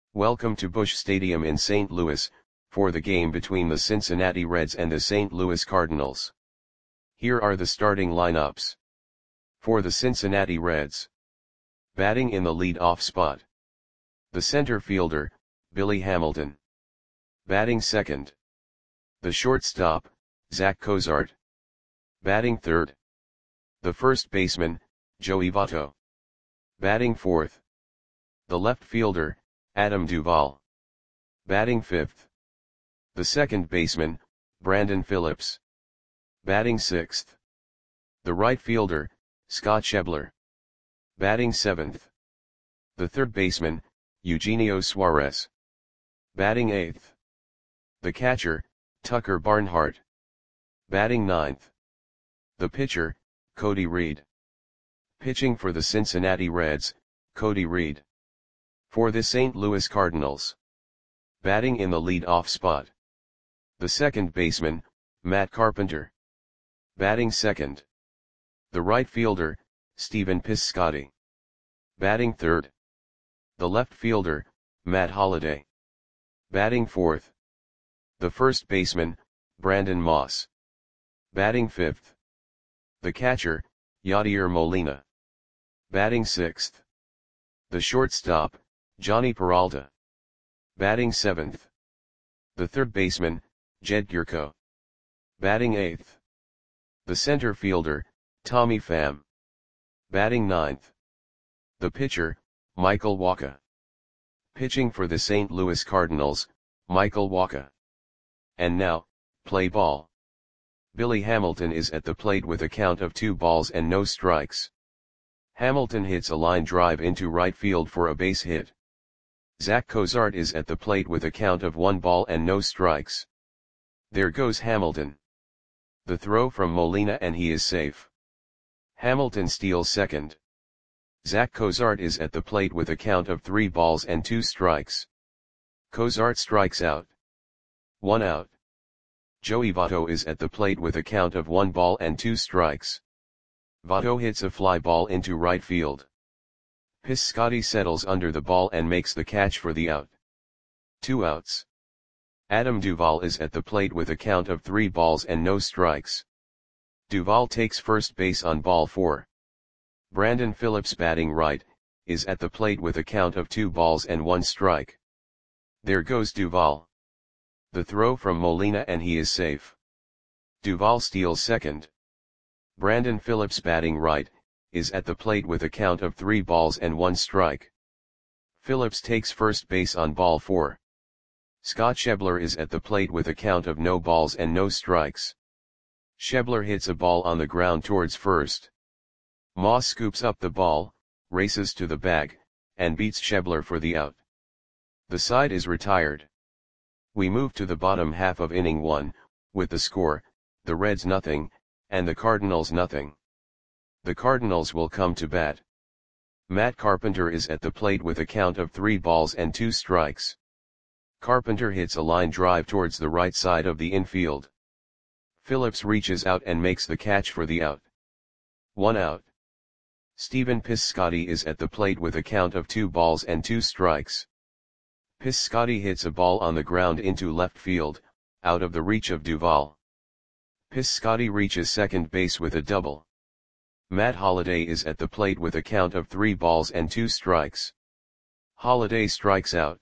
Welcome to Busch Stadium in St. Louis, for the game between the Cincinnati Reds and the St. Louis Cardinals. Here are the starting lineups. For the Cincinnati Reds. Batting in the lead-off spot. The center fielder, Billy Hamilton. Batting second. The shortstop, Zach Cozart. Batting third. The first baseman, Joey Votto. Batting fourth. The left fielder, Adam Duvall. Batting fifth. The second baseman, Brandon Phillips. Batting sixth. The right fielder, Scott Schebler. Batting seventh. The third baseman, Eugenio Suarez. Batting eighth. The catcher, Tucker Barnhart. Batting ninth. The pitcher, Cody Reed. Pitching for the Cincinnati Reds, Cody Reed. For the St. Louis Cardinals. Batting in the lead-off spot. The second baseman, Matt Carpenter. Batting second. The right fielder, Stephen Piscotty. Batting third. The left fielder, Matt Holliday. Batting fourth. The first baseman, Brandon Moss. Batting fifth. The catcher, Yadier Molina. Batting sixth. The shortstop, Johnny Peralta. Batting seventh. The third baseman, Jed Gyorko. Batting eighth. The center fielder, Tommy Pham. Batting ninth. The pitcher, Michael Wacha. Pitching for the St. Louis Cardinals, Michael Wacha. And now, play ball. Billy Hamilton is at the plate with a count of 2 balls and no strikes. Hamilton hits a line drive into right field for a base hit. Zach Cozart is at the plate with a count of 1 ball and no strikes. There goes Hamilton. The throw from Molina and he is safe. Hamilton steals second. Zach Cozart is at the plate with a count of 3 balls and 2 strikes. Cozart strikes out. 1 out. Joey Votto is at the plate with a count of 1 ball and 2 strikes. Votto hits a fly ball into right field. Piscotty settles under the ball and makes the catch for the out. 2 outs. Adam Duvall is at the plate with a count of 3 balls and no strikes. Duvall takes first base on ball 4. Brandon Phillips, batting right, is at the plate with a count of 2 balls and 1 strike. There goes Duvall. The throw from Molina and he is safe. Duvall steals second. Brandon Phillips, batting right, is at the plate with a count of 3 balls and 1 strike. Phillips takes first base on ball 4. Scott Schebler is at the plate with a count of no balls and no strikes. Schebler hits a ball on the ground towards first. Moss scoops up the ball, races to the bag, and beats Schebler for the out. The side is retired. We move to the bottom half of inning 1, with the score, the Reds 0, and the Cardinals 0. The Cardinals will come to bat. Matt Carpenter is at the plate with a count of 3 balls and 2 strikes. Carpenter hits a line drive towards the right side of the infield. Phillips reaches out and makes the catch for the out. 1 out. Stephen Piscotty is at the plate with a count of 2 balls and 2 strikes. Piscotty hits a ball on the ground into left field, out of the reach of Duvall. Piscotty reaches second base with a double. Matt Holliday is at the plate with a count of 3 balls and 2 strikes. Holliday strikes out.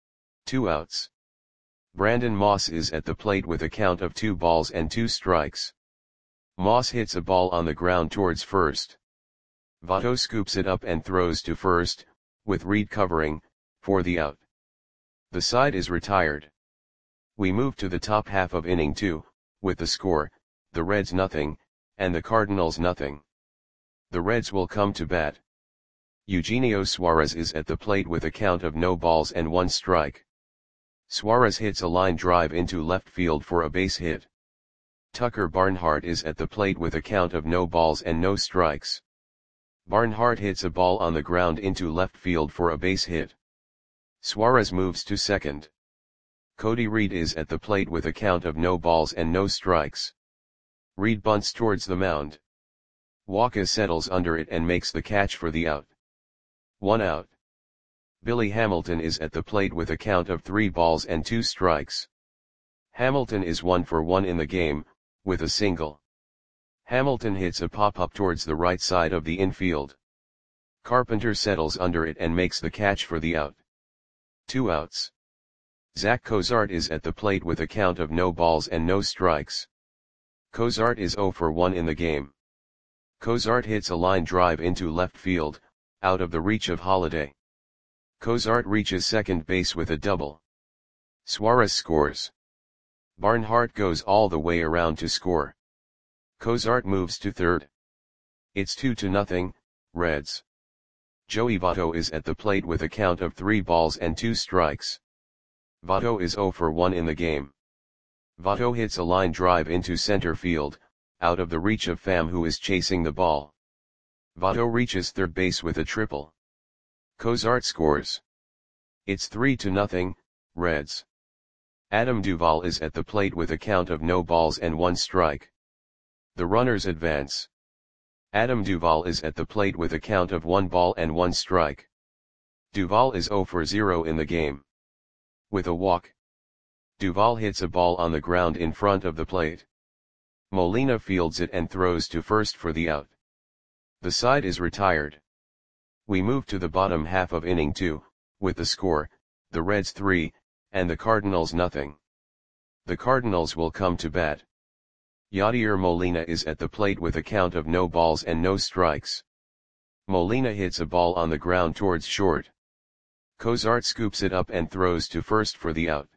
2 outs. Brandon Moss is at the plate with a count of 2 balls and 2 strikes. Moss hits a ball on the ground towards first. Votto scoops it up and throws to first, with Reed covering, for the out. The side is retired. We move to the top half of inning 2, with the score, the Reds 0, and the Cardinals 0. The Reds will come to bat. Eugenio Suarez is at the plate with a count of no balls and 1 strike. Suarez hits a line drive into left field for a base hit. Tucker Barnhart is at the plate with a count of no balls and no strikes. Barnhart hits a ball on the ground into left field for a base hit. Suarez moves to second. Cody Reed is at the plate with a count of no balls and no strikes. Reed bunts towards the mound. Wacha settles under it and makes the catch for the out. 1 out. Billy Hamilton is at the plate with a count of 3 balls and 2 strikes. Hamilton is 1 for 1 in the game, with a single. Hamilton hits a pop-up towards the right side of the infield. Carpenter settles under it and makes the catch for the out. 2 outs. Zach Cozart is at the plate with a count of no balls and no strikes. Cozart is 0 for 1 in the game. Cozart hits a line drive into left field, out of the reach of Holliday. Cozart reaches second base with a double. Suarez scores. Barnhart goes all the way around to score. Cozart moves to third. It's 2-0, Reds. Joey Votto is at the plate with a count of 3 balls and 2 strikes. Votto is 0 for 1 in the game. Votto hits a line drive into center field, out of the reach of Pham, who is chasing the ball. Votto reaches third base with a triple. Cozart scores. It's 3-0, Reds. Adam Duvall is at the plate with a count of no balls and 1 strike. The runners advance. Adam Duvall is at the plate with a count of 1 ball and 1 strike. Duvall is 0 for 0 in the game. With a walk, Duvall hits a ball on the ground in front of the plate. Molina fields it and throws to first for the out. The side is retired. We move to the bottom half of inning 2, with the score, the Reds 3, and the Cardinals nothing. The Cardinals will come to bat. Yadier Molina is at the plate with a count of no balls and no strikes. Molina hits a ball on the ground towards short. Cozart scoops it up and throws to first for the out.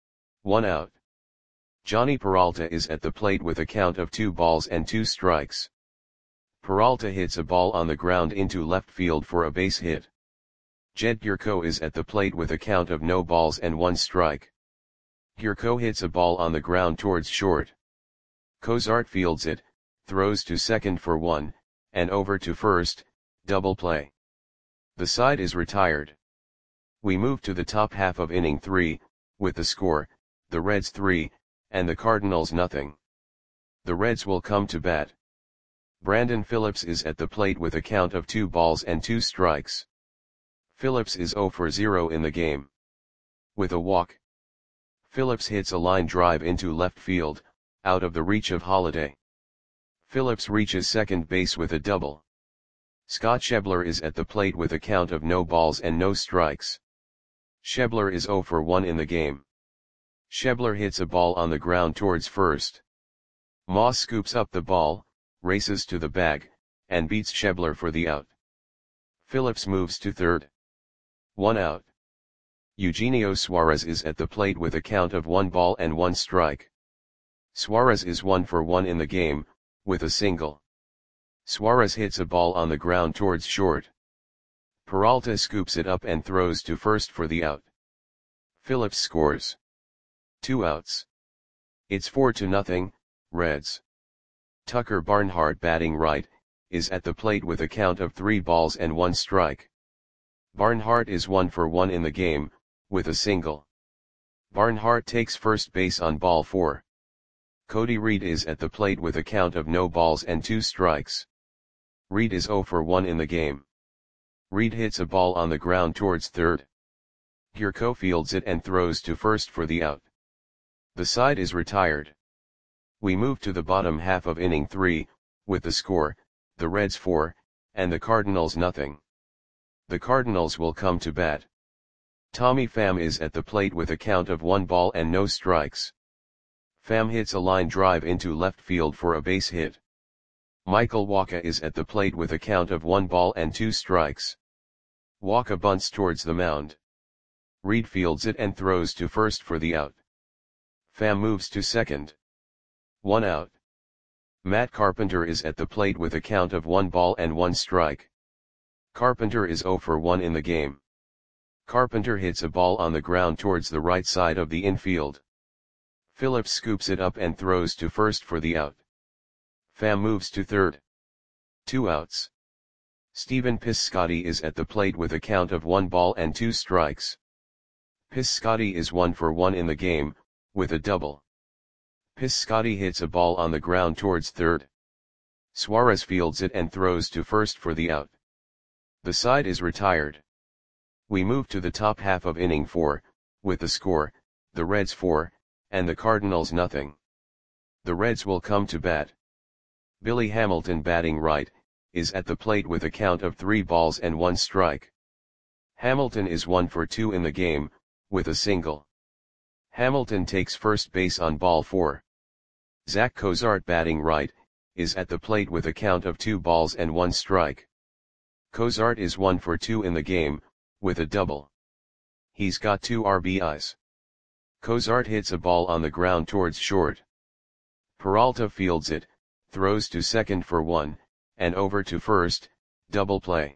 1 out. Johnny Peralta is at the plate with a count of 2 balls and 2 strikes. Peralta hits a ball on the ground into left field for a base hit. Jed Gurko is at the plate with a count of no balls and 1 strike. Gurko hits a ball on the ground towards short. Cozart fields it, throws to second for 1, and over to first, double play. The side is retired. We move to the top half of inning 3, with the score, the Reds 3, and the Cardinals nothing. The Reds will come to bat. Brandon Phillips is at the plate with a count of 2 balls and 2 strikes. Phillips is 0 for 0 in the game. With a walk, Phillips hits a line drive into left field, out of the reach of Holliday. Phillips reaches second base with a double. Scott Schebler is at the plate with a count of no balls and no strikes. Schebler is 0 for 1 in the game. Schebler hits a ball on the ground towards first. Moss scoops up the ball, races to the bag, and beats Schebler for the out. Phillips moves to third. 1 out. Eugenio Suarez is at the plate with a count of 1 ball and 1 strike. Suarez is 1 for 1 in the game, with a single. Suarez hits a ball on the ground towards short. Peralta scoops it up and throws to first for the out. Phillips scores. 2 outs. It's 4-0, Reds. Tucker Barnhart, batting right, is at the plate with a count of 3 balls and 1 strike. Barnhart is 1 for 1 in the game, with a single. Barnhart takes first base on ball 4. Cody Reed is at the plate with a count of no balls and 2 strikes. Reed is 0 for 1 in the game. Reed hits a ball on the ground towards third. Gurko fields it and throws to first for the out. The side is retired. We move to the bottom half of inning 3, with the score, the Reds 4, and the Cardinals nothing. The Cardinals will come to bat. Tommy Pham is at the plate with a count of 1 ball and no strikes. Pham hits a line drive into left field for a base hit. Michael Wacha is at the plate with a count of 1 ball and 2 strikes. Wacha bunts towards the mound. Reed fields it and throws to first for the out. Pham moves to second. 1 out. Matt Carpenter is at the plate with a count of 1 ball and 1 strike. Carpenter is 0 for 1 in the game. Carpenter hits a ball on the ground towards the right side of the infield. Phillips scoops it up and throws to first for the out. Pham moves to third. 2 outs. Stephen Piscotty is at the plate with a count of 1 ball and 2 strikes. Piscotty is 1 for 1 in the game, with a double. Piscotty hits a ball on the ground towards third. Suarez fields it and throws to first for the out. The side is retired. We move to the top half of inning 4, with the score, the Reds 4, and the Cardinals nothing. The Reds will come to bat. Billy Hamilton batting right, is at the plate with a count of 3 balls and 1 strike. Hamilton is 1 for 2 in the game, with a single. Hamilton takes first base on ball 4. Zach Cozart batting right, is at the plate with a count of 2 balls and 1 strike. Cozart is 1 for 2 in the game, with a double. He's got 2 RBIs. Cozart hits a ball on the ground towards short. Peralta fields it, throws to second for 1, and over to first, double play.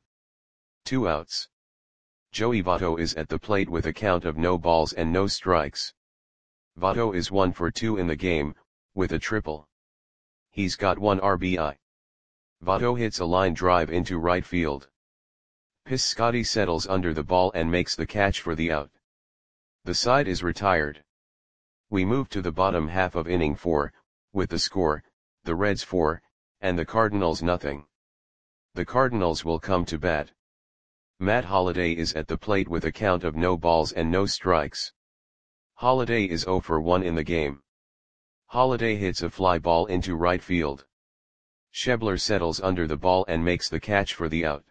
2 outs. Joey Votto is at the plate with a count of no balls and no strikes. Votto is 1 for 2 in the game, with a triple. He's got 1 RBI. Votto hits a line drive into right field. Piscotty settles under the ball and makes the catch for the out. The side is retired. We move to the bottom half of inning 4, with the score, the Reds 4, and the Cardinals nothing. The Cardinals will come to bat. Matt Holliday is at the plate with a count of no balls and no strikes. Holliday is 0 for 1 in the game. Holliday hits a fly ball into right field. Schebler settles under the ball and makes the catch for the out.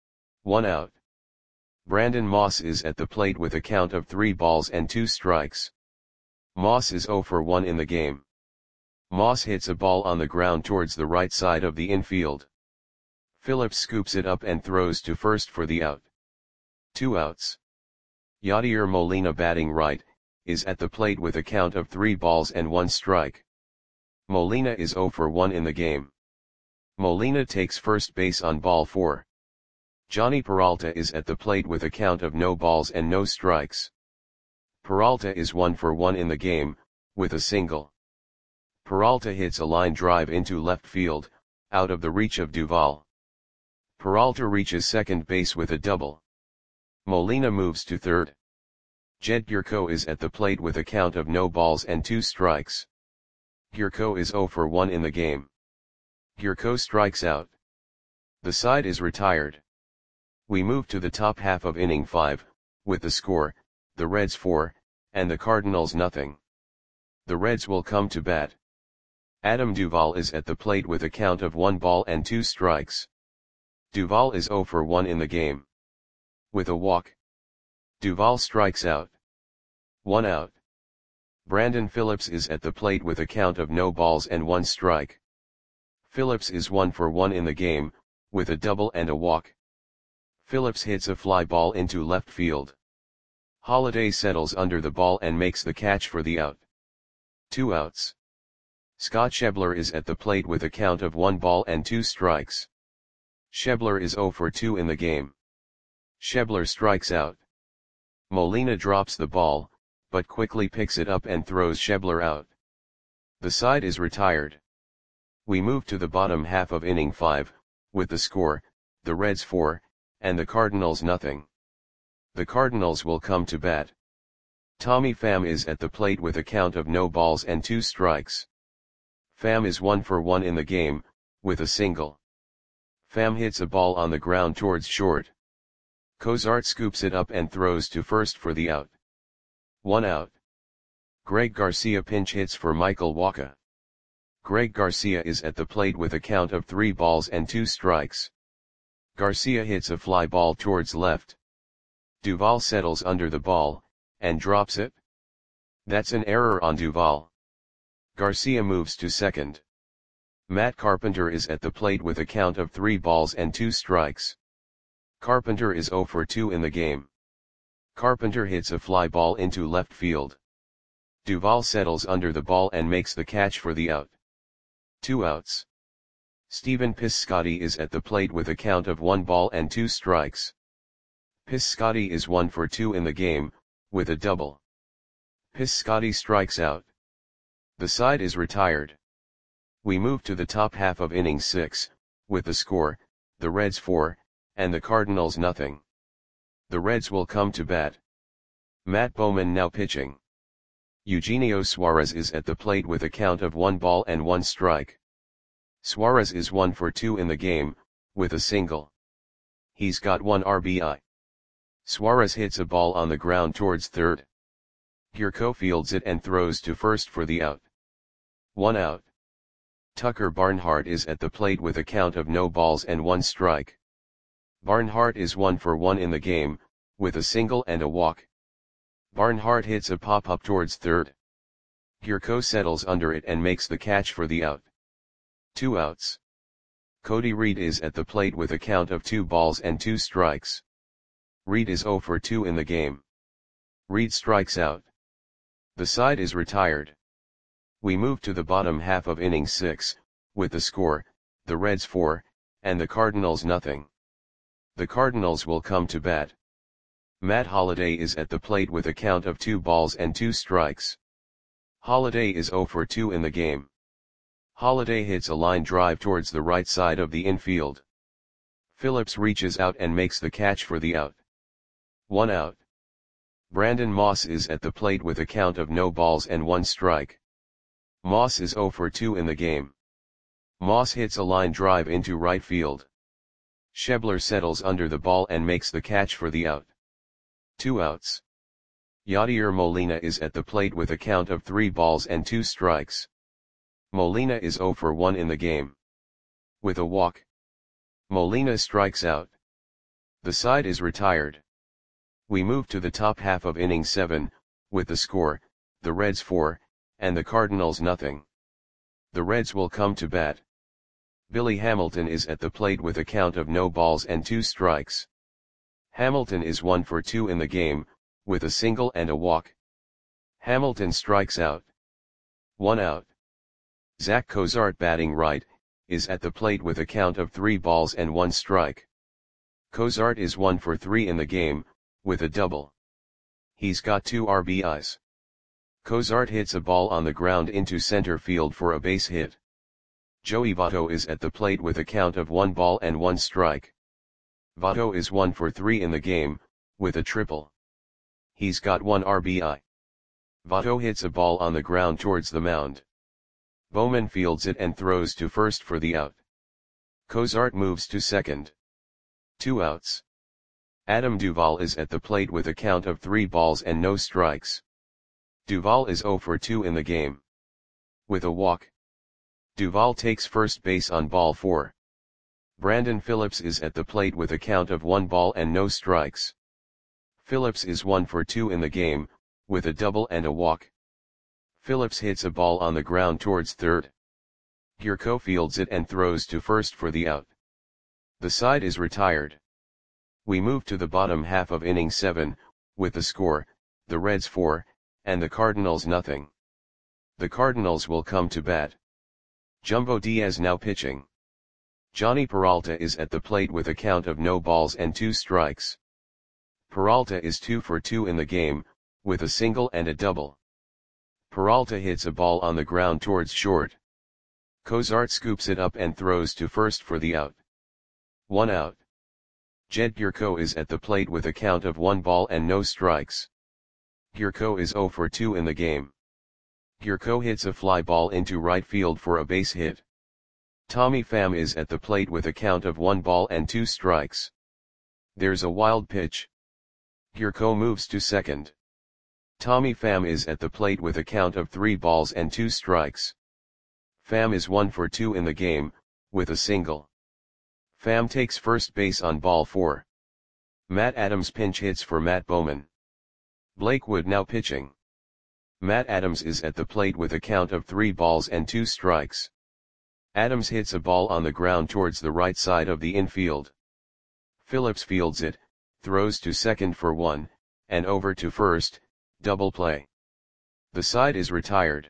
1 out. Brandon Moss is at the plate with a count of 3 balls and 2 strikes. Moss is 0 for 1 in the game. Moss hits a ball on the ground towards the right side of the infield. Phillips scoops it up and throws to first for the out. 2 outs. Yadier Molina batting right, is at the plate with a count of 3 balls and 1 strike. Molina is 0 for 1 in the game. Molina takes first base on ball 4. Johnny Peralta is at the plate with a count of no balls and no strikes. Peralta is 1 for 1 in the game, with a single. Peralta hits a line drive into left field, out of the reach of Duvall. Peralta reaches second base with a double. Molina moves to third. Jed Gurko is at the plate with a count of no balls and 2 strikes. Gurko is 0 for 1 in the game. Gurko strikes out. The side is retired. We move to the top half of inning 5, with the score, the Reds 4, and the Cardinals nothing. The Reds will come to bat. Adam Duvall is at the plate with a count of 1 ball and 2 strikes. Duvall is 0 for 1 in the game. With a walk. Duvall strikes out. 1 out. Brandon Phillips is at the plate with a count of no balls and 1 strike. Phillips is 1 for 1 in the game, with a double and a walk. Phillips hits a fly ball into left field. Holliday settles under the ball and makes the catch for the out. 2 outs. Scott Schebler is at the plate with a count of 1 ball and 2 strikes. Schebler is 0 for 2 in the game. Schebler strikes out. Molina drops the ball, but quickly picks it up and throws Schebler out. The side is retired. We move to the bottom half of inning 5, with the score, the Reds 4, and the Cardinals nothing. The Cardinals will come to bat. Tommy Pham is at the plate with a count of no balls and 2 strikes. Pham is 1 for 1 in the game, with a single. Pham hits a ball on the ground towards short. Cozart scoops it up and throws to first for the out. 1 out. Greg Garcia pinch hits for Michael Wacha. Greg Garcia is at the plate with a count of 3 balls and 2 strikes. Garcia hits a fly ball towards left. Duvall settles under the ball, and drops it. That's an error on Duvall. Garcia moves to second. Matt Carpenter is at the plate with a count of 3 balls and 2 strikes. Carpenter is 0 for 2 in the game. Carpenter hits a fly ball into left field. Duvall settles under the ball and makes the catch for the out. 2 outs. Stephen Piscotty is at the plate with a count of 1 ball and 2 strikes. Piscotty is 1 for 2 in the game, with a double. Piscotty strikes out. The side is retired. We move to the top half of inning 6, with the score, the Reds 4, and the Cardinals nothing. The Reds will come to bat. Matt Bowman now pitching. Eugenio Suarez is at the plate with a count of 1 ball and 1 strike. Suarez is 1 for 2 in the game, with a single. He's got 1 RBI. Suarez hits a ball on the ground towards third. Gyorko fields it and throws to first for the out. 1 out. Tucker Barnhart is at the plate with a count of no balls and 1 strike. Barnhart is 1 for 1 in the game, with a single and a walk. Barnhart hits a pop-up towards third. Gyorko settles under it and makes the catch for the out. 2 outs. Cody Reed is at the plate with a count of 2 balls and 2 strikes. Reed is 0 for 2 in the game. Reed strikes out. The side is retired. We move to the bottom half of inning 6, with the score, the Reds 4, and the Cardinals nothing. The Cardinals will come to bat. Matt Holliday is at the plate with a count of 2 balls and 2 strikes. Holliday is 0 for 2 in the game. Holliday hits a line drive towards the right side of the infield. Phillips reaches out and makes the catch for the out. 1 out. Brandon Moss is at the plate with a count of no balls and 1 strike. Moss is 0 for 2 in the game. Moss hits a line drive into right field. Schebler settles under the ball and makes the catch for the out. 2 outs. Yadier Molina is at the plate with a count of 3 balls and 2 strikes. Molina is 0 for 1 in the game. With a walk, Molina strikes out. The side is retired. We move to the top half of inning 7, with the score, the Reds 4, and the Cardinals nothing. The Reds will come to bat. Billy Hamilton is at the plate with a count of no balls and 2 strikes. Hamilton is 1 for 2 in the game, with a single and a walk. Hamilton strikes out. 1 out. Zach Cozart, batting right, is at the plate with a count of 3 balls and 1 strike. Cozart is 1 for 3 in the game, with a double. He's got 2 RBIs. Cozart hits a ball on the ground into center field for a base hit. Joey Votto is at the plate with a count of 1 ball and 1 strike. Votto is 1 for 3 in the game, with a triple. He's got 1 RBI. Votto hits a ball on the ground towards the mound. Bowman fields it and throws to first for the out. Cozart moves to second. 2 outs. Adam Duvall is at the plate with a count of 3 balls and no strikes. Duvall is 0 for 2 in the game. With a walk, Duvall takes first base on ball 4. Brandon Phillips is at the plate with a count of 1 ball and no strikes. Phillips is 1 for 2 in the game, with a double and a walk. Phillips hits a ball on the ground towards third. Gyorko fields it and throws to first for the out. The side is retired. We move to the bottom half of inning 7, with the score, the Reds 4, and the Cardinals nothing. The Cardinals will come to bat. Jumbo Diaz now pitching. Johnny Peralta is at the plate with a count of no balls and 2 strikes. Peralta is 2 for 2 in the game, with a single and a double. Peralta hits a ball on the ground towards short. Cozart scoops it up and throws to first for the out. 1 out. Jed Gyorko is at the plate with a count of 1 ball and no strikes. Gyorko is 0 for 2 in the game. Gyorko hits a fly ball into right field for a base hit. Tommy Pham is at the plate with a count of 1 ball and 2 strikes. There's a wild pitch. Gyorko moves to second. Tommy Pham is at the plate with a count of 3 balls and 2 strikes. Pham is 1 for 2 in the game, with a single. Pham takes first base on ball 4. Matt Adams pinch hits for Matt Bowman. Blake Wood now pitching. Matt Adams is at the plate with a count of 3 balls and 2 strikes. Adams hits a ball on the ground towards the right side of the infield. Phillips fields it, throws to second for 1, and over to first, double play. The side is retired.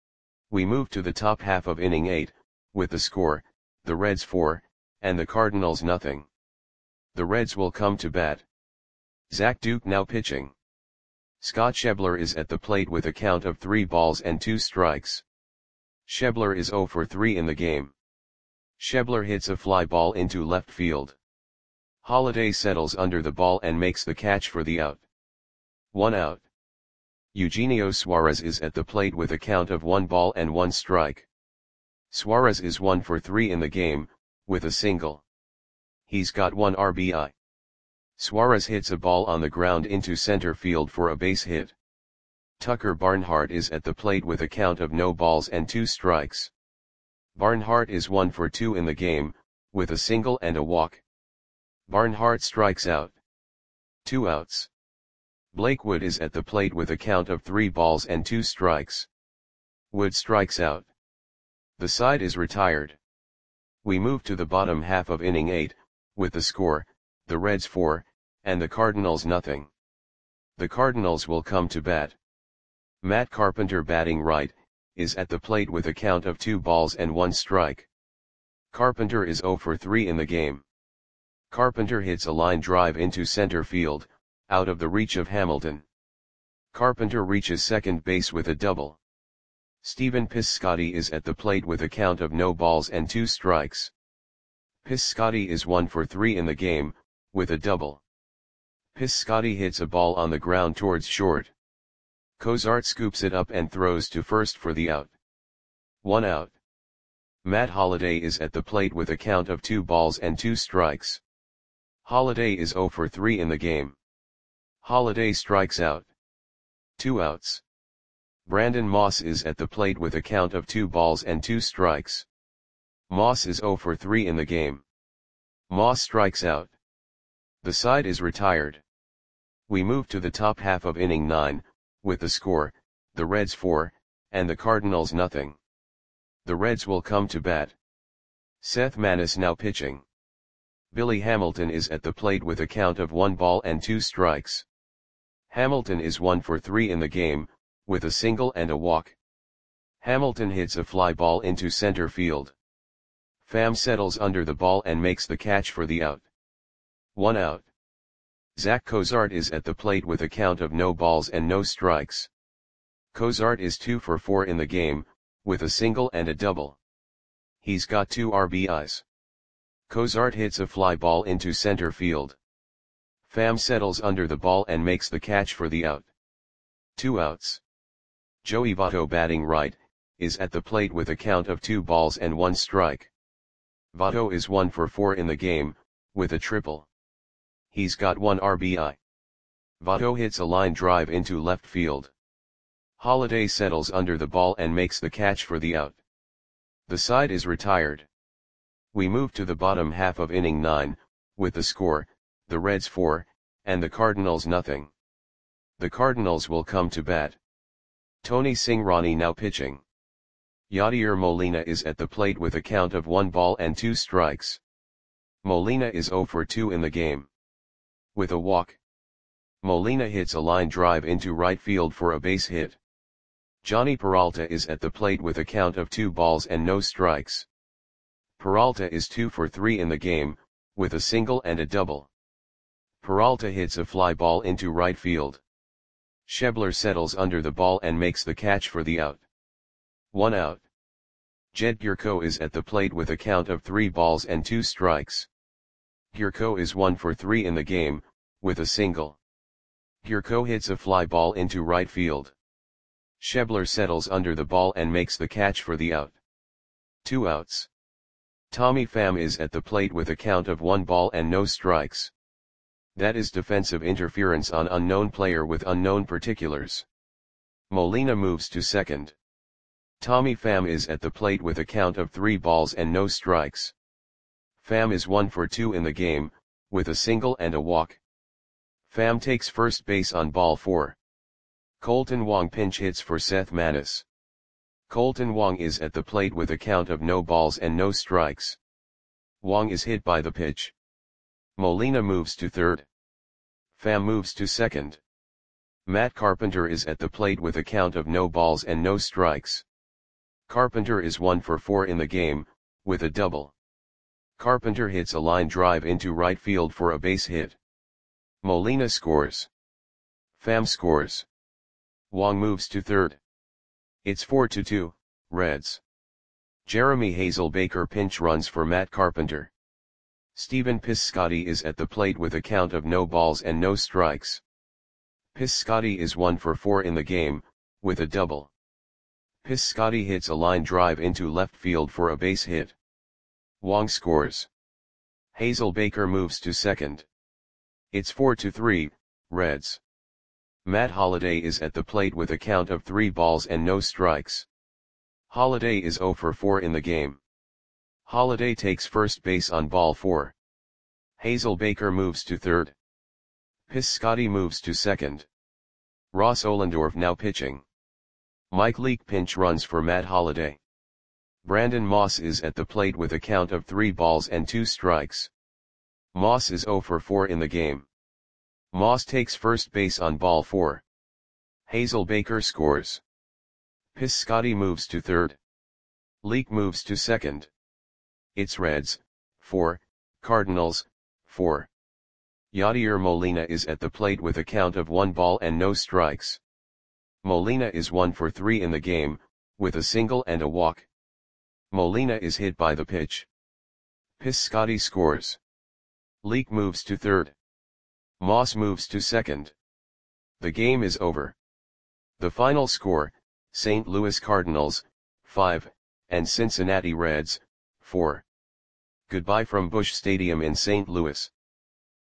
We move to the top half of inning 8, with the score, the Reds 4, and the Cardinals nothing. The Reds will come to bat. Zach Duke now pitching. Scott Schebler is at the plate with a count of 3 balls and 2 strikes. Schebler is 0 for 3 in the game. Schebler hits a fly ball into left field. Holliday settles under the ball and makes the catch for the out. 1 out. Eugenio Suarez is at the plate with a count of 1 ball and 1 strike. Suarez is 1 for 3 in the game, with a single. He's got 1 RBI. Suarez hits a ball on the ground into center field for a base hit. Tucker Barnhart is at the plate with a count of no balls and 2 strikes. Barnhart is 1 for 2 in the game, with a single and a walk. Barnhart strikes out. 2 outs. Blake Wood is at the plate with a count of 3 balls and 2 strikes. Wood strikes out. The side is retired. We move to the bottom half of inning 8, with the score, the Reds 4, and the Cardinals nothing. The Cardinals will come to bat. Matt Carpenter, batting right, is at the plate with a count of 2 balls and 1 strike. Carpenter is 0 for 3 in the game. Carpenter hits a line drive into center field, out of the reach of Hamilton. Carpenter reaches second base with a double. Stephen Piscotty is at the plate with a count of no balls and 2 strikes. Piscotty is 1 for 3 in the game, with a double. Piscotty hits a ball on the ground towards short. Cozart scoops it up and throws to first for the out. 1 out. Matt Holliday is at the plate with a count of 2 balls and 2 strikes. Holliday is 0 for 3 in the game. Holliday strikes out. 2 outs. Brandon Moss is at the plate with a count of 2 balls and 2 strikes. Moss is 0 for 3 in the game. Moss strikes out. The side is retired. We move to the top half of inning 9, with the score, the Reds 4, and the Cardinals nothing. The Reds will come to bat. Seth Maness now pitching. Billy Hamilton is at the plate with a count of 1 ball and 2 strikes. Hamilton is 1 for 3 in the game, with a single and a walk. Hamilton hits a fly ball into center field. Pham settles under the ball and makes the catch for the out. 1 out. Zach Cozart is at the plate with a count of no balls and no strikes. Cozart is 2 for 4 in the game, with a single and a double. He's got 2 RBIs. Cozart hits a fly ball into center field. Pham settles under the ball and makes the catch for the out. 2 outs. Joey Votto, batting right, is at the plate with a count of 2 balls and 1 strike. Votto is 1 for 4 in the game, with a triple. He's got 1 RBI. Votto hits a line drive into left field. Holliday settles under the ball and makes the catch for the out. The side is retired. We move to the bottom half of inning 9, with the score, the Reds 4, and the Cardinals nothing. The Cardinals will come to bat. Tony Cingrani now pitching. Yadier Molina is at the plate with a count of 1 ball and 2 strikes. Molina is 0 for 2 in the game. With a walk. Molina hits a line drive into right field for a base hit. Johnny Peralta is at the plate with a count of 2 balls and no strikes. Peralta is 2 for 3 in the game, with a single and a double. Peralta hits a fly ball into right field. Schebler settles under the ball and makes the catch for the out. 1 out. Jed Gyorko is at the plate with a count of 3 balls and 2 strikes. Gyorko is 1 for 3 in the game, with a single. Gyorko hits a fly ball into right field. Schebler settles under the ball and makes the catch for the out. 2 outs. Tommy Pham is at the plate with a count of 1 ball and no strikes. That is defensive interference on unknown player with unknown particulars. Molina moves to second. Tommy Pham is at the plate with a count of 3 balls and no strikes. Pham is 1 for 2 in the game, with a single and a walk. Pham takes first base on ball 4. Colton Wong pinch hits for Seth Maness. Colton Wong is at the plate with a count of no balls and no strikes. Wong is hit by the pitch. Molina moves to third. Pham moves to second. Matt Carpenter is at the plate with a count of no balls and no strikes. Carpenter is 1 for 4 in the game, with a double. Carpenter hits a line drive into right field for a base hit. Molina scores. Pham scores. Wong moves to third. It's 4-2, Reds. Jeremy Hazelbaker pinch runs for Matt Carpenter. Stephen Piscotty is at the plate with a count of no balls and no strikes. Piscotty is 1 for 4 in the game, with a double. Piscotty hits a line drive into left field for a base hit. Wong scores. Hazelbaker moves to second. It's 4-3, Reds. Matt Holliday is at the plate with a count of 3 balls and no strikes. Holliday is 0 for 4 in the game. Holliday takes first base on ball 4. Hazelbaker moves to third. Piscotty moves to second. Ross Ohlendorf now pitching. Mike Leake pinch runs for Matt Holliday. Brandon Moss is at the plate with a count of 3 balls and 2 strikes. Moss is 0 for 4 in the game. Moss takes first base on ball 4. Hazelbaker scores. Piscotty moves to third. Leake moves to second. It's Reds, 4, Cardinals, 4. Yadier Molina is at the plate with a count of 1 ball and no strikes. Molina is 1 for 3 in the game, with a single and a walk. Molina is hit by the pitch. Piscotty scores. Leake moves to third. Moss moves to second. The game is over. The final score, St. Louis Cardinals, 5, and Cincinnati Reds, 4. Goodbye from Busch Stadium in St. Louis.